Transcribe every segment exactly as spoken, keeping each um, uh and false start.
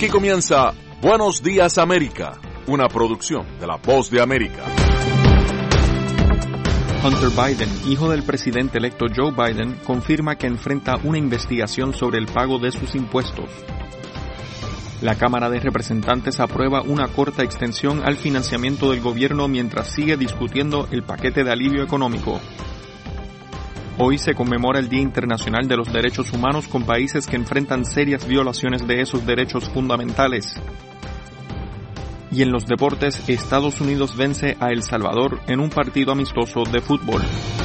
Aquí comienza Buenos Días América, una producción de La Voz de América. Hunter Biden, hijo del presidente electo Joe Biden, confirma que enfrenta una investigación sobre el pago de sus impuestos. La Cámara de Representantes aprueba una corta extensión al financiamiento del gobierno mientras sigue discutiendo el paquete de alivio económico. Hoy se conmemora el Día Internacional de los Derechos Humanos con países que enfrentan serias violaciones de esos derechos fundamentales. Y en los deportes, Estados Unidos vence a El Salvador en un partido amistoso de fútbol.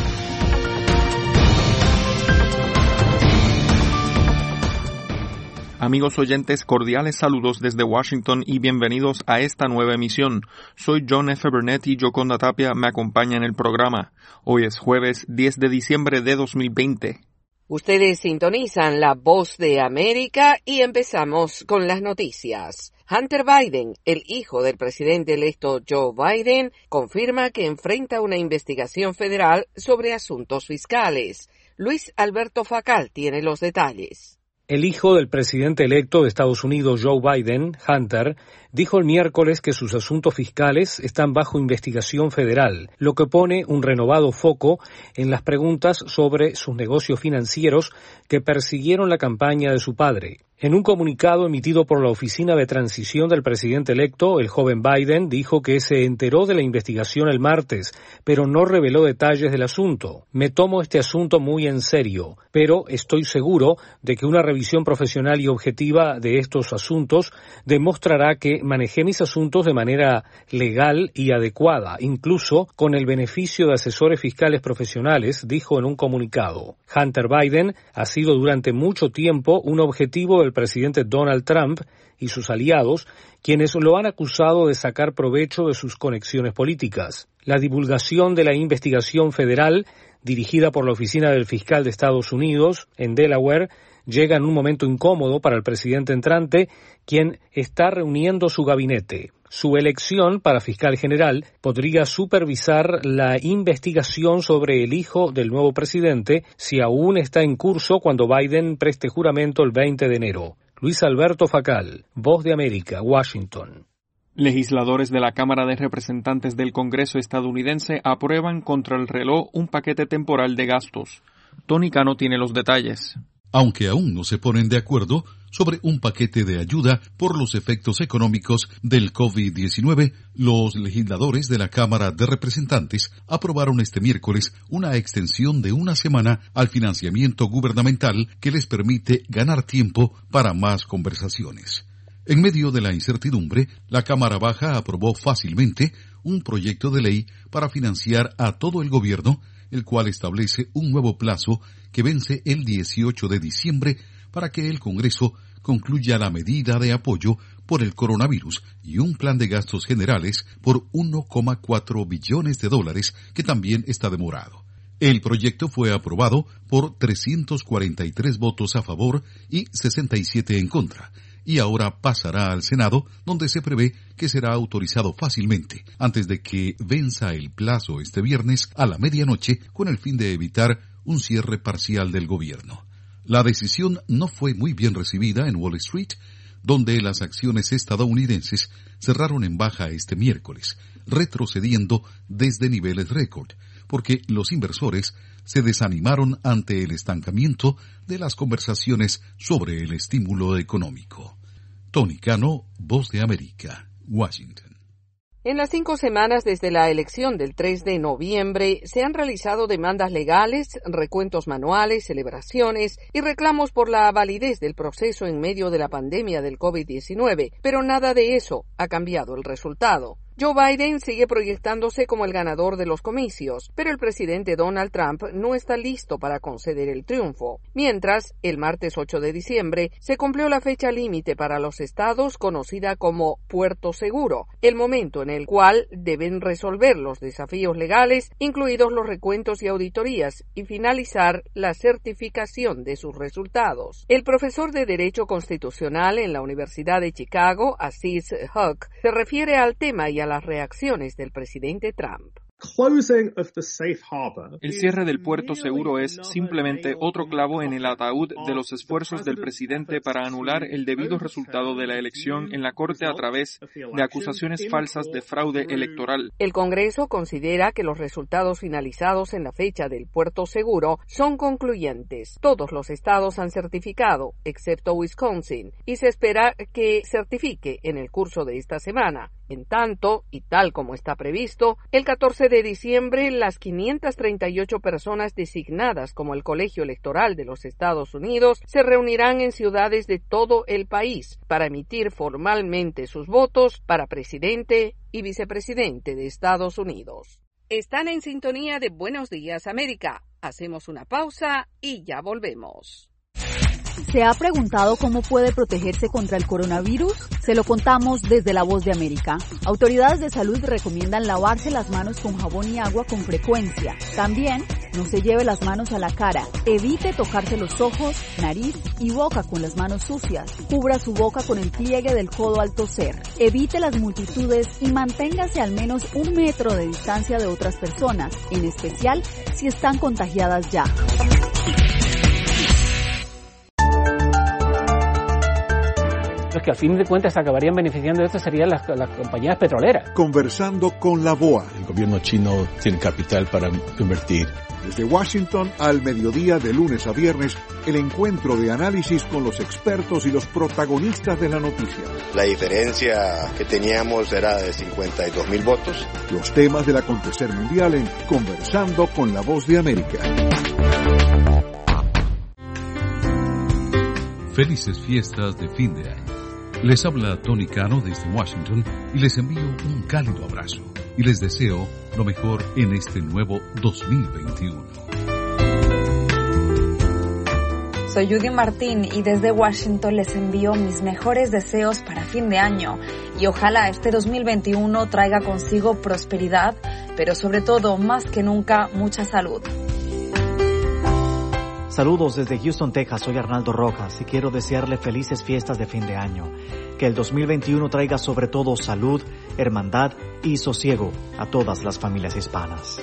Amigos oyentes, cordiales saludos desde Washington y bienvenidos a esta nueva emisión. Soy John F. Burnett y Yoconda Tapia me acompaña en el programa. Hoy es jueves diez de diciembre de dos mil veinte. Ustedes sintonizan La Voz de América y empezamos con las noticias. Hunter Biden, el hijo del presidente electo Joe Biden, confirma que enfrenta una investigación federal sobre asuntos fiscales. Luis Alberto Facal tiene los detalles. El hijo del presidente electo de Estados Unidos, Joe Biden, Hunter, dijo el miércoles que sus asuntos fiscales están bajo investigación federal, lo que pone un renovado foco en las preguntas sobre sus negocios financieros que persiguieron la campaña de su padre. En un comunicado emitido por la oficina de transición del presidente electo, el joven Biden dijo que se enteró de la investigación el martes, pero no reveló detalles del asunto. Me tomo este asunto muy en serio, pero estoy seguro de que una revisión profesional y objetiva de estos asuntos demostrará que manejé mis asuntos de manera legal y adecuada, incluso con el beneficio de asesores fiscales profesionales, dijo en un comunicado. Hunter Biden ha sido durante mucho tiempo un objetivo del presidente Donald Trump y sus aliados, quienes lo han acusado de sacar provecho de sus conexiones políticas. La divulgación de la investigación federal, dirigida por la Oficina del Fiscal de Estados Unidos, en Delaware, llega en un momento incómodo para el presidente entrante, quien está reuniendo su gabinete. Su elección para fiscal general podría supervisar la investigación sobre el hijo del nuevo presidente si aún está en curso cuando Biden preste juramento el veinte de enero. Luis Alberto Facal, Voz de América, Washington. Legisladores de la Cámara de Representantes del Congreso estadounidense aprueban contra el reloj un paquete temporal de gastos. Tony Cano tiene los detalles. Aunque aún no se ponen de acuerdo sobre un paquete de ayuda por los efectos económicos del COVID diecinueve, los legisladores de la Cámara de Representantes aprobaron este miércoles una extensión de una semana al financiamiento gubernamental que les permite ganar tiempo para más conversaciones. En medio de la incertidumbre, la Cámara Baja aprobó fácilmente un proyecto de ley para financiar a todo el gobierno, el cual establece un nuevo plazo que vence el dieciocho de diciembre para que el Congreso concluya la medida de apoyo por el coronavirus y un plan de gastos generales por uno coma cuatro billones de dólares que también está demorado. El proyecto fue aprobado por trescientos cuarenta y tres votos a favor y sesenta y siete en contra, y ahora pasará al Senado, donde se prevé que será autorizado fácilmente antes de que venza el plazo este viernes a la medianoche con el fin de evitar un cierre parcial del gobierno. La decisión no fue muy bien recibida en Wall Street, donde las acciones estadounidenses cerraron en baja este miércoles, retrocediendo desde niveles récord, porque los inversores se desanimaron ante el estancamiento de las conversaciones sobre el estímulo económico. Tony Cano, Voz de América, Washington. En las cinco semanas desde la elección del tres de noviembre se han realizado demandas legales, recuentos manuales, celebraciones y reclamos por la validez del proceso en medio de la pandemia del COVID diecinueve, pero nada de eso ha cambiado el resultado. Joe Biden sigue proyectándose como el ganador de los comicios, pero el presidente Donald Trump no está listo para conceder el triunfo. Mientras, el martes ocho de diciembre se cumplió la fecha límite para los estados conocida como Puerto Seguro, el momento en el cual deben resolver los desafíos legales, incluidos los recuentos y auditorías, y finalizar la certificación de sus resultados. El profesor de Derecho Constitucional en la Universidad de Chicago, Aziz Huq, se refiere al tema y a las reacciones del presidente Trump. El cierre del puerto seguro es simplemente otro clavo en el ataúd de los esfuerzos del presidente para anular el debido resultado de la elección en la Corte a través de acusaciones falsas de fraude electoral. El Congreso considera que los resultados finalizados en la fecha del puerto seguro son concluyentes. Todos los estados han certificado, excepto Wisconsin, y se espera que certifique en el curso de esta semana. En tanto, y tal como está previsto, el catorce de diciembre las quinientas treinta y ocho personas designadas como el Colegio Electoral de los Estados Unidos se reunirán en ciudades de todo el país para emitir formalmente sus votos para presidente y vicepresidente de Estados Unidos. Están en sintonía de Buenos Días América. Hacemos una pausa y ya volvemos. ¿Se ha preguntado cómo puede protegerse contra el coronavirus? Se lo contamos desde La Voz de América. Autoridades de salud recomiendan lavarse las manos con jabón y agua con frecuencia. También, no se lleve las manos a la cara. Evite tocarse los ojos, nariz y boca con las manos sucias. Cubra su boca con el pliegue del codo al toser. Evite las multitudes y manténgase al menos un metro de distancia de otras personas, en especial si están contagiadas ya. Los que al fin de cuentas se acabarían beneficiando de esto serían las, las compañías petroleras. Conversando con la B O A. El gobierno chino tiene capital para invertir. Desde Washington al mediodía de lunes a viernes, el encuentro de análisis con los expertos y los protagonistas de la noticia. La diferencia que teníamos era de cincuenta y dos mil votos. Los temas del acontecer mundial en Conversando con la Voz de América. Felices fiestas de fin de año. Les habla Tony Cano desde Washington y les envío un cálido abrazo y les deseo lo mejor en este nuevo dos mil veintiuno. Soy Judy Martín y desde Washington les envío mis mejores deseos para fin de año y ojalá este dos mil veintiuno traiga consigo prosperidad, pero sobre todo, más que nunca, mucha salud. Saludos desde Houston, Texas. Soy Arnaldo Rojas y quiero desearle felices fiestas de fin de año. Que el dos mil veintiuno traiga sobre todo salud, hermandad y sosiego a todas las familias hispanas.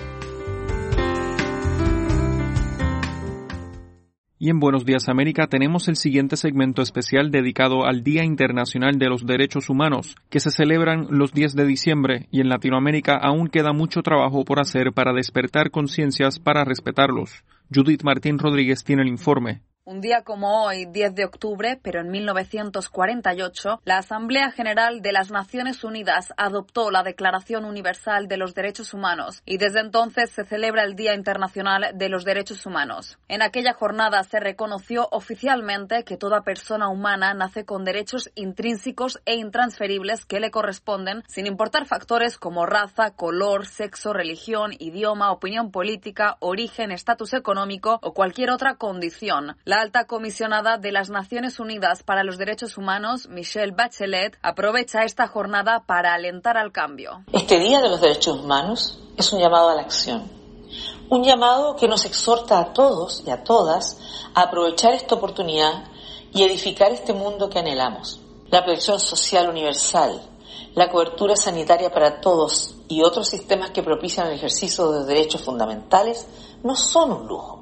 Y en Buenos Días América tenemos el siguiente segmento especial dedicado al Día Internacional de los Derechos Humanos, que se celebran los diez de diciembre, y en Latinoamérica aún queda mucho trabajo por hacer para despertar conciencias para respetarlos. Judith Martín Rodríguez tiene el informe. Un día como hoy, diez de octubre, pero en mil novecientos cuarenta y ocho, la Asamblea General de las Naciones Unidas adoptó la Declaración Universal de los Derechos Humanos y desde entonces se celebra el Día Internacional de los Derechos Humanos. En aquella jornada se reconoció oficialmente que toda persona humana nace con derechos intrínsecos e intransferibles que le corresponden, sin importar factores como raza, color, sexo, religión, idioma, opinión política, origen, estatus económico o cualquier otra condición. La alta comisionada de las Naciones Unidas para los Derechos Humanos, Michelle Bachelet, aprovecha esta jornada para alentar al cambio. Este Día de los Derechos Humanos es un llamado a la acción. Un llamado que nos exhorta a todos y a todas a aprovechar esta oportunidad y edificar este mundo que anhelamos. La protección social universal, la cobertura sanitaria para todos y otros sistemas que propician el ejercicio de derechos fundamentales no son un lujo.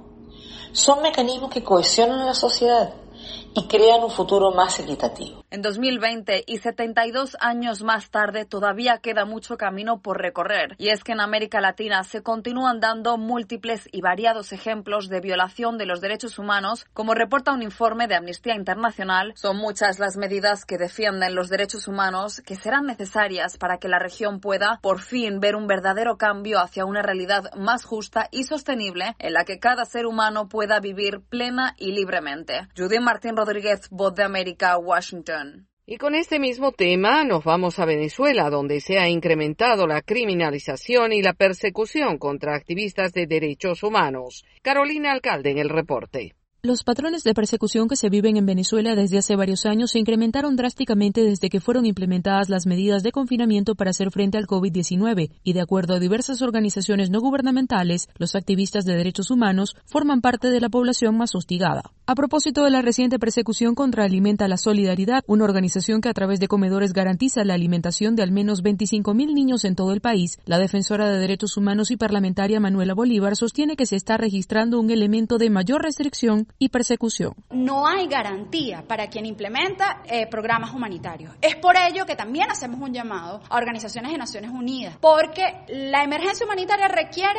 Son mecanismos que cohesionan a la sociedad y crean un futuro más equitativo. En dos mil veinte y setenta y dos años más tarde todavía queda mucho camino por recorrer, y es que en América Latina se continúan dando múltiples y variados ejemplos de violación de los derechos humanos, como reporta un informe de Amnistía Internacional. Son muchas las medidas que defienden los derechos humanos que serán necesarias para que la región pueda por fin ver un verdadero cambio hacia una realidad más justa y sostenible en la que cada ser humano pueda vivir plena y libremente. Judy Martín Rodríguez, Voz de América, Washington. Y con este mismo tema nos vamos a Venezuela, donde se ha incrementado la criminalización y la persecución contra activistas de derechos humanos. Carolina Alcalde en el reporte. Los patrones de persecución que se viven en Venezuela desde hace varios años se incrementaron drásticamente desde que fueron implementadas las medidas de confinamiento para hacer frente al COVID diecinueve, y de acuerdo a diversas organizaciones no gubernamentales, los activistas de derechos humanos forman parte de la población más hostigada. A propósito de la reciente persecución contra Alimenta la Solidaridad, una organización que a través de comedores garantiza la alimentación de al menos veinticinco mil niños en todo el país, la defensora de derechos humanos y parlamentaria Manuela Bolívar sostiene que se está registrando un elemento de mayor restricción y persecución. No hay garantía para quien implementa eh, programas humanitarios. Es por ello que también hacemos un llamado a organizaciones de Naciones Unidas, porque la emergencia humanitaria requiere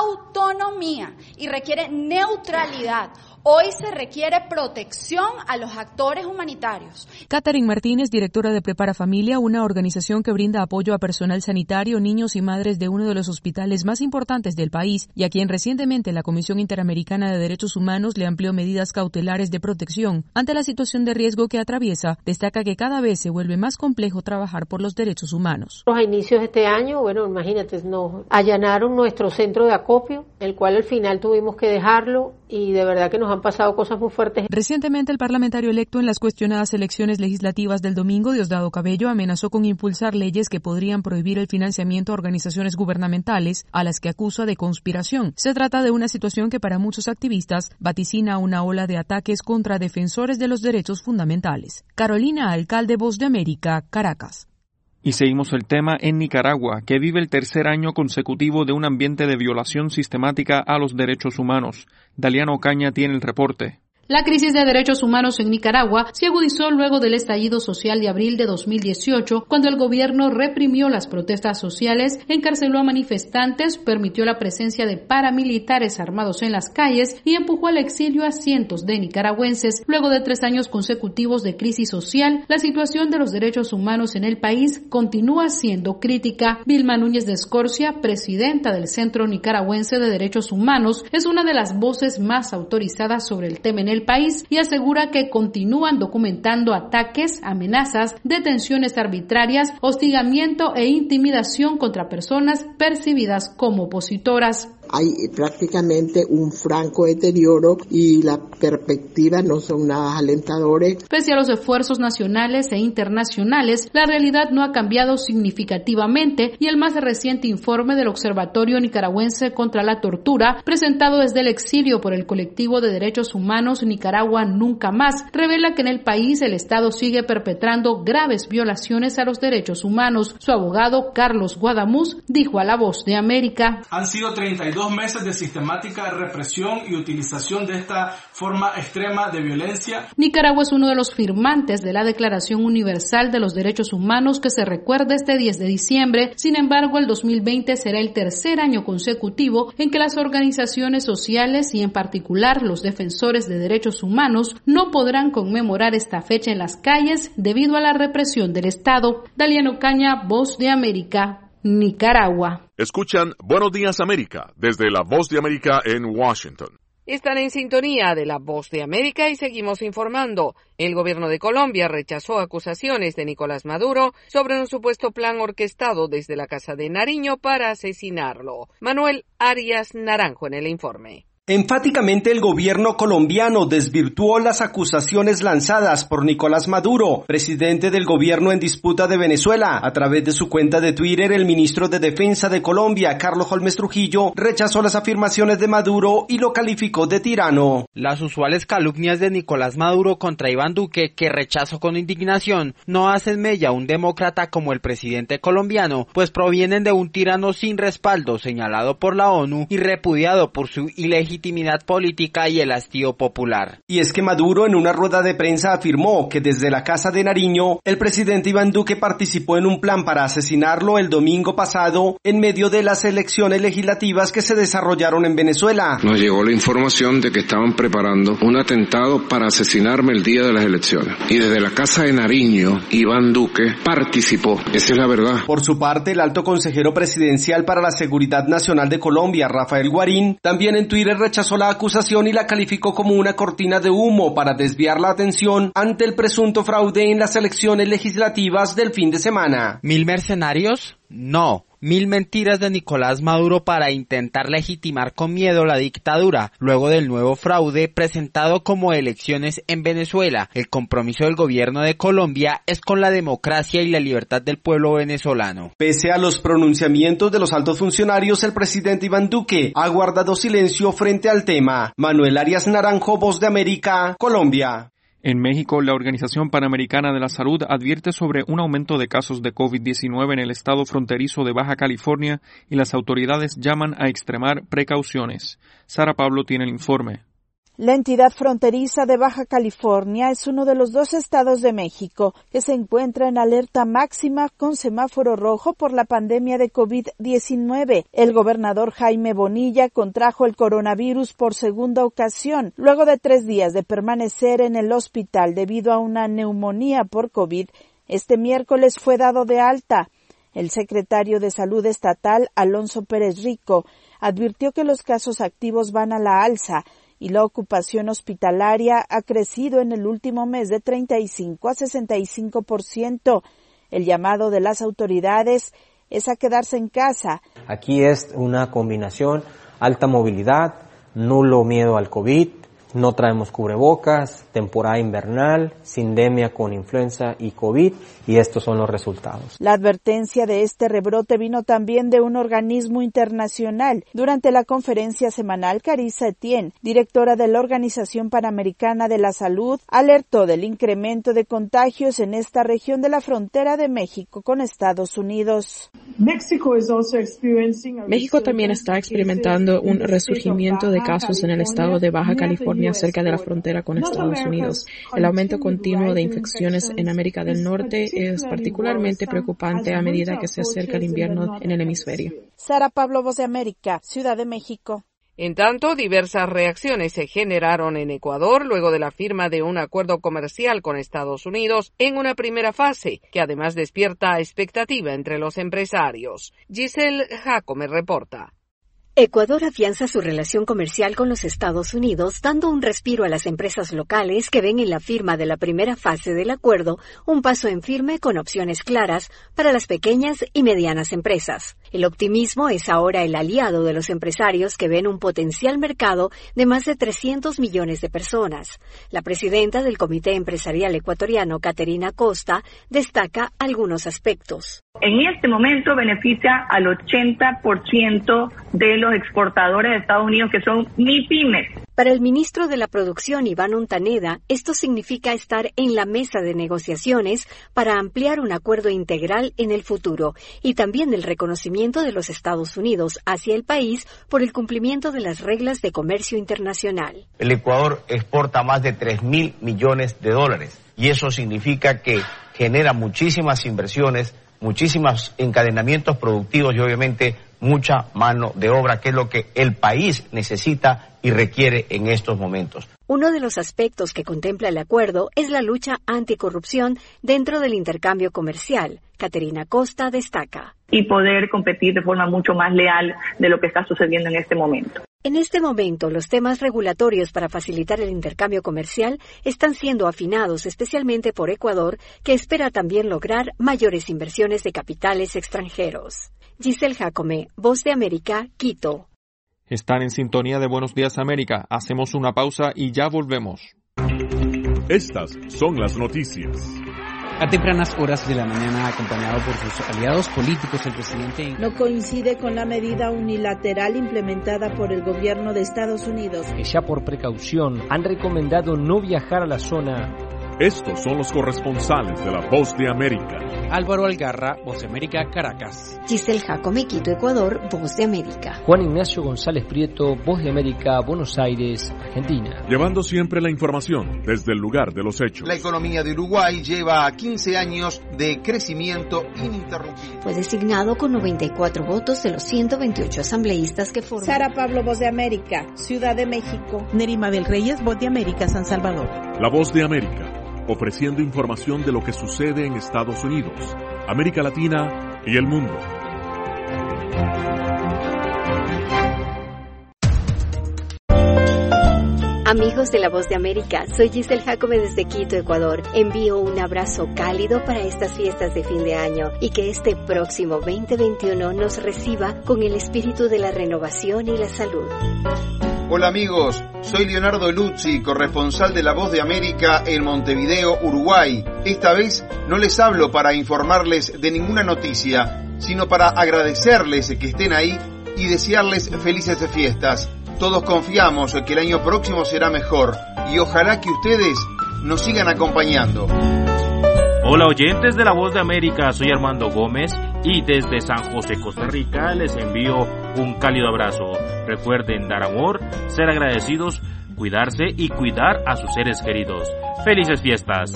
autonomía y requiere neutralidad. Hoy se requiere protección a los actores humanitarios. Catherine Martínez, directora de Prepara Familia, una organización que brinda apoyo a personal sanitario, niños y madres de uno de los hospitales más importantes del país y a quien recientemente la Comisión Interamericana de Derechos Humanos le amplió medidas cautelares de protección ante la situación de riesgo que atraviesa, destaca que cada vez se vuelve más complejo trabajar por los derechos humanos. A inicios de este año, bueno, imagínate, nos allanaron nuestro centro de acopio, el cual al final tuvimos que dejarlo y de verdad que nos han pasado cosas muy fuertes. Recientemente, el parlamentario electo en las cuestionadas elecciones legislativas del domingo, Diosdado Cabello, amenazó con impulsar leyes que podrían prohibir el financiamiento a organizaciones gubernamentales a las que acusa de conspiración. Se trata de una situación que para muchos activistas vaticina una ola de ataques contra defensores de los derechos fundamentales. Carolina Alcalde, Voz de América, Caracas. Y seguimos el tema en Nicaragua, que vive el tercer año consecutivo de un ambiente de violación sistemática a los derechos humanos. Daliano Ocaña tiene el reporte. La crisis de derechos humanos en Nicaragua se agudizó luego del estallido social de abril de dos mil dieciocho, cuando el gobierno reprimió las protestas sociales, encarceló a manifestantes, permitió la presencia de paramilitares armados en las calles y empujó al exilio a cientos de nicaragüenses. Luego de tres años consecutivos de crisis social, la situación de los derechos humanos en el país continúa siendo crítica. Vilma Núñez de Escorcia, presidenta del Centro Nicaragüense de Derechos Humanos, es una de las voces más autorizadas sobre el tema en el país y asegura que continúan documentando ataques, amenazas, detenciones arbitrarias, hostigamiento e intimidación contra personas percibidas como opositoras. Hay prácticamente un franco deterioro y las perspectivas no son nada alentadoras. Pese a los esfuerzos nacionales e internacionales, la realidad no ha cambiado significativamente y el más reciente informe del Observatorio Nicaragüense contra la Tortura, presentado desde el exilio por el colectivo de derechos humanos Nicaragua Nunca Más, revela que en el país el Estado sigue perpetrando graves violaciones a los derechos humanos. Su abogado, Carlos Guadamuz, dijo a La Voz de América: Han sido treinta y dos meses de sistemática represión y utilización de esta forma extrema de violencia. Nicaragua es uno de los firmantes de la Declaración Universal de los Derechos Humanos que se recuerda este diez de diciembre. Sin embargo, el dos mil veinte será el tercer año consecutivo en que las organizaciones sociales y en particular los defensores de derechos humanos no podrán conmemorar esta fecha en las calles debido a la represión del Estado. Daliano Caña, Voz de América, Nicaragua. Escuchan Buenos Días América desde la Voz de América en Washington. Están en sintonía de la Voz de América y seguimos informando. El gobierno de Colombia rechazó acusaciones de Nicolás Maduro sobre un supuesto plan orquestado desde la Casa de Nariño para asesinarlo. Manuel Arias Naranjo en el informe. Enfáticamente el gobierno colombiano desvirtuó las acusaciones lanzadas por Nicolás Maduro, presidente del gobierno en disputa de Venezuela. A través de su cuenta de Twitter, el ministro de Defensa de Colombia, Carlos Holmes Trujillo, rechazó las afirmaciones de Maduro y lo calificó de tirano. Las usuales calumnias de Nicolás Maduro contra Iván Duque, que rechazó con indignación, no hacen mella a un demócrata como el presidente colombiano, pues provienen de un tirano sin respaldo, señalado por la ONU y repudiado por su ilegitimidad legitimidad política y el hastío popular. Y es que Maduro en una rueda de prensa afirmó que desde la Casa de Nariño el presidente Iván Duque participó en un plan para asesinarlo el domingo pasado en medio de las elecciones legislativas que se desarrollaron en Venezuela. Nos llegó la información de que estaban preparando un atentado para asesinarme el día de las elecciones. Y desde la Casa de Nariño, Iván Duque participó. Esa es la verdad. Por su parte, el alto consejero presidencial para la Seguridad Nacional de Colombia, Rafael Guarín, también en Twitter rechazó la acusación y la calificó como una cortina de humo para desviar la atención ante el presunto fraude en las elecciones legislativas del fin de semana. ¿Mil mercenarios? No, mil mentiras de Nicolás Maduro para intentar legitimar con miedo la dictadura, luego del nuevo fraude presentado como elecciones en Venezuela. El compromiso del gobierno de Colombia es con la democracia y la libertad del pueblo venezolano. Pese a los pronunciamientos de los altos funcionarios, el presidente Iván Duque ha guardado silencio frente al tema. Manuel Arias Naranjo, Voz de América, Colombia. En México, la Organización Panamericana de la Salud advierte sobre un aumento de casos de COVID diecinueve en el estado fronterizo de Baja California y las autoridades llaman a extremar precauciones. Sara Pablo tiene el informe. La entidad fronteriza de Baja California es uno de los dos estados de México que se encuentra en alerta máxima con semáforo rojo por la pandemia de COVID diecinueve. El gobernador Jaime Bonilla contrajo el coronavirus por segunda ocasión, luego de tres días de permanecer en el hospital debido a una neumonía por COVID. Este miércoles fue dado de alta. El secretario de Salud Estatal, Alonso Pérez Rico, advirtió que los casos activos van a la alza y la ocupación hospitalaria ha crecido en el último mes de treinta y cinco a sesenta y cinco por ciento. El llamado de las autoridades es a quedarse en casa. Aquí es una combinación, alta movilidad, nulo miedo al COVID, no traemos cubrebocas, temporada invernal, sindemia con influenza y COVID, y estos son los resultados. La advertencia de este rebrote vino también de un organismo internacional. Durante la conferencia semanal, Carissa Etienne, directora de la Organización Panamericana de la Salud, alertó del incremento de contagios en esta región de la frontera de México con Estados Unidos. México también está experimentando un resurgimiento de casos en el estado de Baja California, cerca de la frontera con Estados Unidos. El aumento continuo de infecciones en América del Norte es particularmente preocupante a medida que se acerca el invierno en el hemisferio. Sara Pablo, Voz de América, Ciudad de México. En tanto, diversas reacciones se generaron en Ecuador luego de la firma de un acuerdo comercial con Estados Unidos en una primera fase, que además despierta expectativa entre los empresarios. Giselle Jacome reporta. Ecuador afianza su relación comercial con los Estados Unidos, dando un respiro a las empresas locales que ven en la firma de la primera fase del acuerdo un paso en firme con opciones claras para las pequeñas y medianas empresas. El optimismo es ahora el aliado de los empresarios que ven un potencial mercado de más de trescientos millones de personas. La presidenta del Comité Empresarial Ecuatoriano, Caterina Costa, destaca algunos aspectos. En este momento beneficia al ochenta por ciento de los exportadores de Estados Unidos, que son MIPYMES. Para el ministro de la Producción, Iván Ontaneda, esto significa estar en la mesa de negociaciones para ampliar un acuerdo integral en el futuro y también el reconocimiento de los Estados Unidos hacia el país por el cumplimiento de las reglas de comercio internacional. El Ecuador exporta más de tres mil millones de dólares y eso significa que genera muchísimas inversiones, muchísimos encadenamientos productivos y obviamente mucha mano de obra, que es lo que el país necesita y requiere en estos momentos. Uno de los aspectos que contempla el acuerdo es la lucha anticorrupción dentro del intercambio comercial. Caterina Costa destaca. Y poder competir de forma mucho más leal de lo que está sucediendo en este momento. En este momento, los temas regulatorios para facilitar el intercambio comercial están siendo afinados especialmente por Ecuador, que espera también lograr mayores inversiones de capitales extranjeros. Giselle Jacome, Voz de América, Quito. Están en sintonía de Buenos Días América. Hacemos una pausa y ya volvemos. Estas son las noticias. A tempranas horas de la mañana, acompañado por sus aliados políticos, el presidente no coincide con la medida unilateral implementada por el gobierno de Estados Unidos. Que ya por precaución han recomendado no viajar a la zona. Estos son los corresponsales de La Voz de América. Álvaro Algarra, Voz de América, Caracas. Giselle Jacome, Quito, Ecuador, Voz de América. Juan Ignacio González Prieto, Voz de América, Buenos Aires, Argentina. Llevando siempre la información desde el lugar de los hechos. La economía de Uruguay lleva quince años de crecimiento ininterrumpido. Fue designado con noventa y cuatro votos de los ciento veintiocho asambleístas que forman. Sara Pablo, Voz de América, Ciudad de México. Nerima Bel Reyes, Voz de América, San Salvador. La Voz de América, ofreciendo información de lo que sucede en Estados Unidos, América Latina y el mundo. Amigos de La Voz de América, soy Giselle Jacome desde Quito, Ecuador. Envío un abrazo cálido para estas fiestas de fin de año y que este próximo veinte veintiuno nos reciba con el espíritu de la renovación y la salud. Hola amigos, soy Leonardo Luzzi, corresponsal de La Voz de América en Montevideo, Uruguay. Esta vez no les hablo para informarles de ninguna noticia, sino para agradecerles que estén ahí y desearles felices fiestas. Todos confiamos que el año próximo será mejor y ojalá que ustedes nos sigan acompañando. Hola oyentes de La Voz de América, soy Armando Gómez y desde San José, Costa Rica, les envío un cálido abrazo. Recuerden dar amor, ser agradecidos, cuidarse y cuidar a sus seres queridos. ¡Felices fiestas!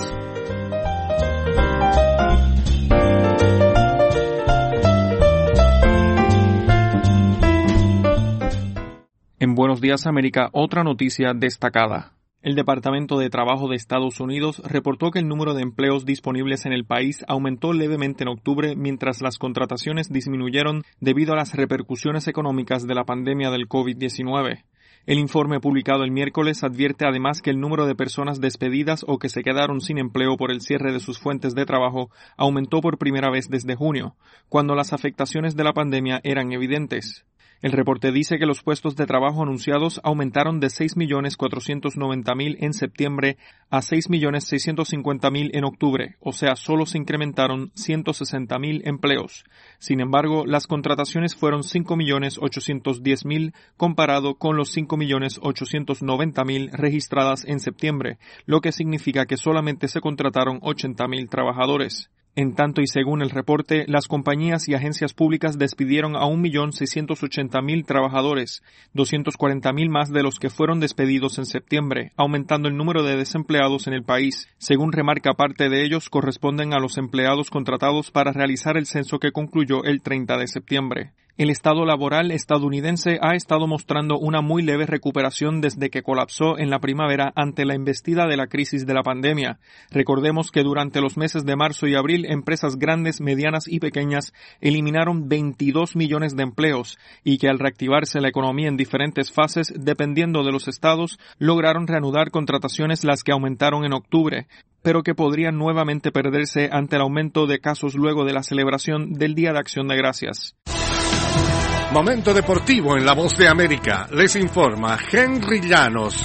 En Buenos Días América, otra noticia destacada. El Departamento de Trabajo de Estados Unidos reportó que el número de empleos disponibles en el país aumentó levemente en octubre mientras las contrataciones disminuyeron debido a las repercusiones económicas de la pandemia del COVID diecinueve. El informe publicado el miércoles advierte además que el número de personas despedidas o que se quedaron sin empleo por el cierre de sus fuentes de trabajo aumentó por primera vez desde junio, cuando las afectaciones de la pandemia eran evidentes. El reporte dice que los puestos de trabajo anunciados aumentaron de seis millones cuatrocientos noventa mil en septiembre a seis millones seiscientos cincuenta mil en octubre, o sea, solo se incrementaron ciento sesenta mil empleos. Sin embargo, las contrataciones fueron cinco millones ochocientos diez mil comparado con los cinco millones ochocientos noventa mil registradas en septiembre, lo que significa que solamente se contrataron ochenta mil trabajadores. En tanto y según el reporte, las compañías y agencias públicas despidieron a un millón seiscientos ochenta mil trabajadores, doscientos cuarenta mil más de los que fueron despedidos en septiembre, aumentando el número de desempleados en el país. Según remarca, parte de ellos corresponden a los empleados contratados para realizar el censo que concluyó el treinta de septiembre. El estado laboral estadounidense ha estado mostrando una muy leve recuperación desde que colapsó en la primavera ante la embestida de la crisis de la pandemia. Recordemos que durante los meses de marzo y abril, empresas grandes, medianas y pequeñas eliminaron veintidós millones de empleos y que al reactivarse la economía en diferentes fases, dependiendo de los estados, lograron reanudar contrataciones las que aumentaron en octubre, pero que podrían nuevamente perderse ante el aumento de casos luego de la celebración del Día de Acción de Gracias. Momento deportivo en La Voz de América. Les informa Henry Llanos.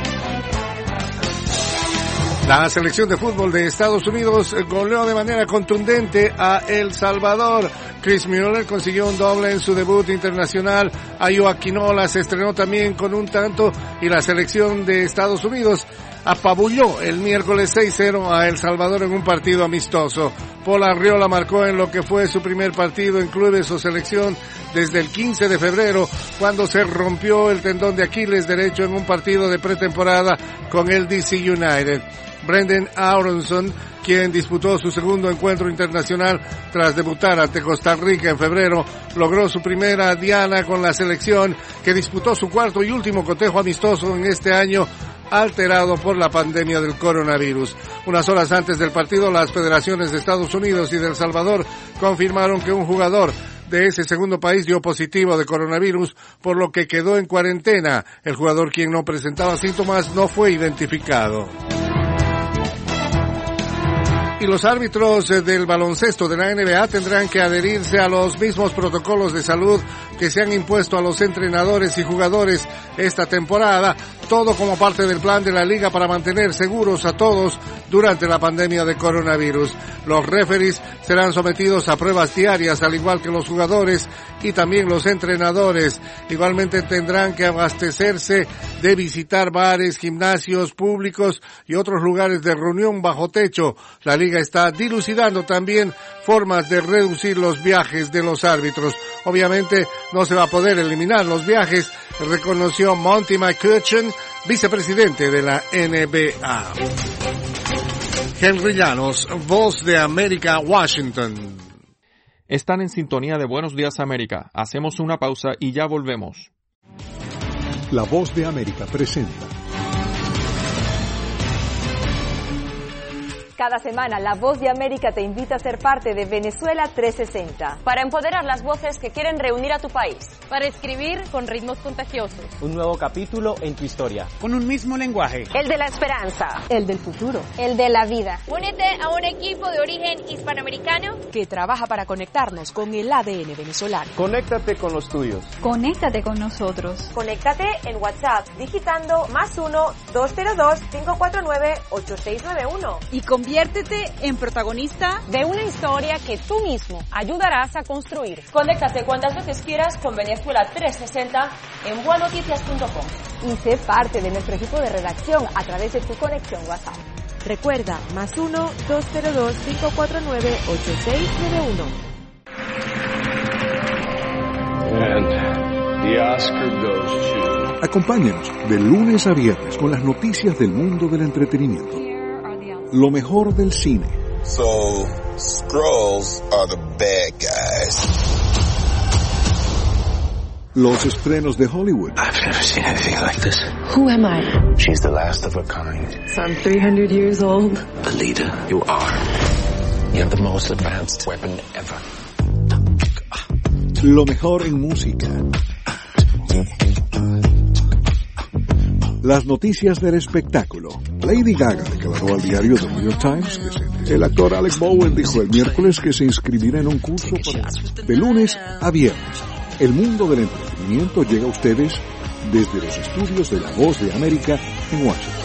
La selección de fútbol de Estados Unidos goleó de manera contundente a El Salvador. Chris Mueller consiguió un doble en su debut internacional. Ayo Aquinola se estrenó también con un tanto y la selección de Estados Unidos apabulló el miércoles seis cero a El Salvador en un partido amistoso. Paul Arriola marcó en lo que fue su primer partido en clubes o selección desde el quince de febrero, cuando se rompió el tendón de Aquiles derecho en un partido de pretemporada con el D C United. Brendan Aronson, quien disputó su segundo encuentro internacional tras debutar ante Costa Rica en febrero, logró su primera diana con la selección, que disputó su cuarto y último cotejo amistoso en este año, alterado por la pandemia del coronavirus. Unas horas antes del partido, las federaciones de Estados Unidos y de El Salvador confirmaron que un jugador de ese segundo país dio positivo de coronavirus, por lo que quedó en cuarentena. El jugador, quien no presentaba síntomas, no fue identificado. Y los árbitros del baloncesto de la N B A tendrán que adherirse a los mismos protocolos de salud que se han impuesto a los entrenadores y jugadores esta temporada, todo como parte del plan de la liga para mantener seguros a todos durante la pandemia de coronavirus. Los referees serán sometidos a pruebas diarias, al igual que los jugadores y también los entrenadores. Igualmente tendrán que abastecerse de visitar bares, gimnasios públicos y otros lugares de reunión bajo techo. La liga está dilucidando también formas de reducir los viajes de los árbitros. Obviamente no se va a poder eliminar los viajes, reconoció Monty McCutcheon, vicepresidente de la N B A. Henry Llanos, Voz de América, Washington. Están en sintonía de Buenos Días América. Hacemos una pausa y ya volvemos. La Voz de América presenta Cada semana, La Voz de América te invita a ser parte de Venezuela trescientos sesenta. Para empoderar las voces que quieren reunir a tu país. Para escribir con ritmos contagiosos. Un nuevo capítulo en tu historia. Con un mismo lenguaje. El de la esperanza. El del futuro. El de la vida. Únete a un equipo de origen hispanoamericano que trabaja para conectarnos con el A D N venezolano. Conéctate con los tuyos. Conéctate con nosotros. Conéctate en WhatsApp digitando más uno, dos cero dos, cinco cuatro nueve, ocho seis nueve uno. Y conviértete en protagonista de una historia que tú mismo ayudarás a construir. Conéctate cuantas veces quieras con Venezuela trescientos sesenta en bua noticias punto com. Y sé parte de nuestro equipo de redacción a través de tu conexión WhatsApp. Recuerda, más uno, dos cero dos, cinco cuatro nueve, ocho seis nueve uno. And the Oscar goes to... Acompáñenos de lunes a viernes con las noticias del mundo del entretenimiento. Lo mejor del cine. So, Skrulls are the bad guys. Los estrenos de Hollywood. I've never seen anything like this. Who am I? She's the last of her kind. So I'm three hundred years old. Alita, you are. You have the most advanced weapon ever. Lo mejor en música. Las noticias del espectáculo. Lady Gaga declaró al diario The New York Times que el actor Alec Bowen dijo el miércoles que se inscribirá en un curso para de lunes a viernes. El mundo del entretenimiento llega a ustedes desde los estudios de La Voz de América en Washington.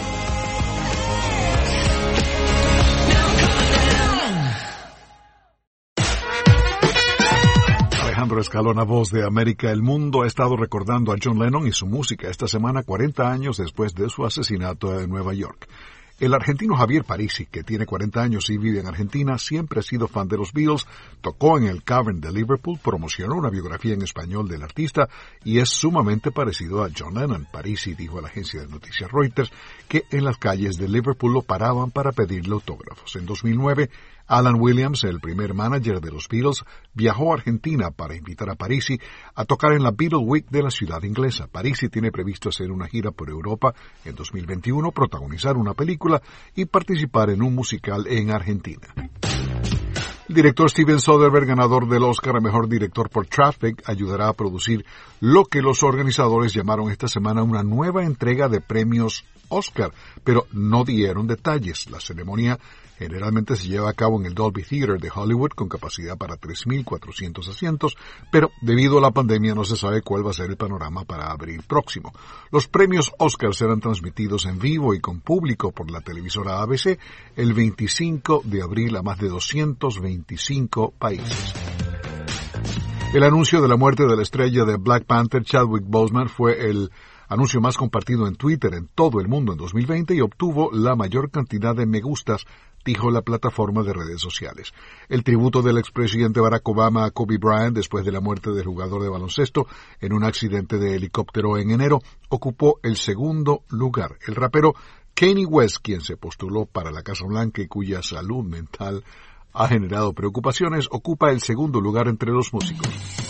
Alejandro Escalona, Voz de América. El mundo ha estado recordando a John Lennon y su música esta semana, cuarenta años después de su asesinato en Nueva York. El argentino Javier Parisi, que tiene cuarenta años y vive en Argentina, siempre ha sido fan de los Beatles, tocó en el Cavern de Liverpool, promocionó una biografía en español del artista y es sumamente parecido a John Lennon. Parisi dijo a la agencia de noticias Reuters que en las calles de Liverpool lo paraban para pedirle autógrafos. En dos mil nueve, Alan Williams, el primer manager de los Beatles, viajó a Argentina para invitar a Parisi a tocar en la Beatle Week de la ciudad inglesa. Parisi tiene previsto hacer una gira por Europa en dos mil veintiuno, protagonizar una película y participar en un musical en Argentina. El director Steven Soderbergh, ganador del Oscar a Mejor Director por Traffic, ayudará a producir lo que los organizadores llamaron esta semana una nueva entrega de premios Oscar, pero no dieron detalles. La ceremonia generalmente se lleva a cabo en el Dolby Theatre de Hollywood con capacidad para tres mil cuatrocientos asientos, pero debido a la pandemia no se sabe cuál va a ser el panorama para abril próximo. Los premios Oscar serán transmitidos en vivo y con público por la televisora A B C el veinticinco de abril a más de doscientos veinticinco países. El anuncio de la muerte de la estrella de Black Panther, Chadwick Boseman, fue el anuncio más compartido en Twitter en todo el mundo en dos mil veinte y obtuvo la mayor cantidad de me gustas, dijo la plataforma de redes sociales. El tributo del expresidente Barack Obama a Kobe Bryant después de la muerte del jugador de baloncesto en un accidente de helicóptero en enero ocupó el segundo lugar. El rapero Kanye West, quien se postuló para la Casa Blanca y cuya salud mental ha generado preocupaciones, ocupa el segundo lugar entre los músicos.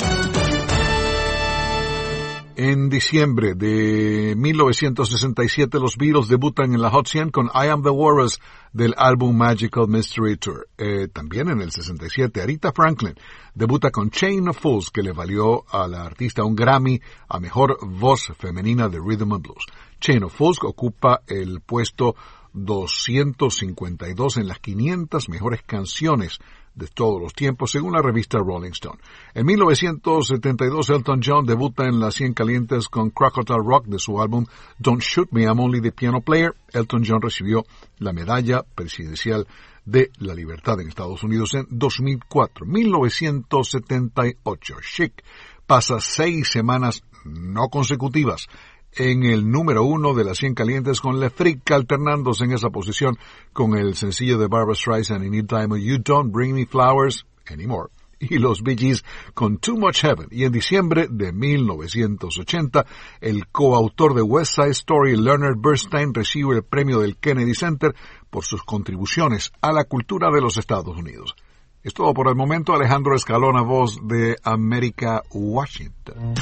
En diciembre de mil novecientos sesenta y siete, los Beatles debutan en la Hot cien con I Am the Walrus del álbum Magical Mystery Tour. Eh, también en el sesenta y siete, Aretha Franklin debuta con Chain of Fools, que le valió a la artista un Grammy a Mejor Voz Femenina de Rhythm and Blues. Chain of Fools ocupa el puesto doscientos cincuenta y dos en las quinientas mejores canciones de todos los tiempos, según la revista Rolling Stone. En mil novecientos setenta y dos, Elton John debuta en las cien calientes con Crocodile Rock de su álbum Don't Shoot Me, I'm Only the Piano Player. Elton John recibió la medalla presidencial de la libertad en Estados Unidos en dos mil cuatro. mil novecientos setenta y ocho, Chic pasa seis semanas no consecutivas en el número uno de las cien calientes, con Le Freak alternándose en esa posición con el sencillo de Barbra Streisand y Neil Diamond, You Don't Bring Me Flowers Anymore, y los Bee Gees con Too Much Heaven. Y en diciembre de mil novecientos ochenta, el coautor de West Side Story, Leonard Bernstein, recibe el premio del Kennedy Center por sus contribuciones a la cultura de los Estados Unidos. Es todo por el momento. Alejandro Escalona, Voz de América, Washington.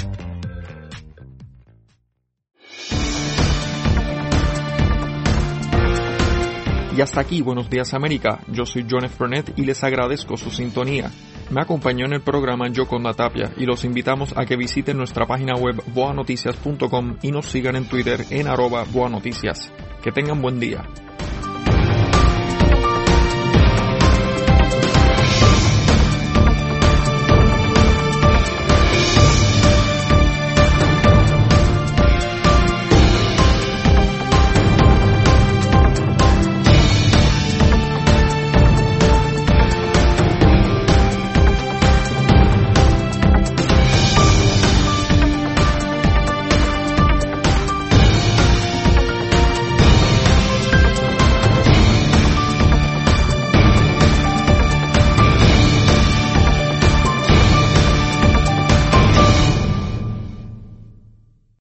Y hasta aquí, Buenos Días América. Yo soy John F. Burnett y les agradezco su sintonía. Me acompañó en el programa Yoconda Tapia y los invitamos a que visiten nuestra página web boa noticias punto com y nos sigan en Twitter en arroba boanoticias. Que tengan buen día.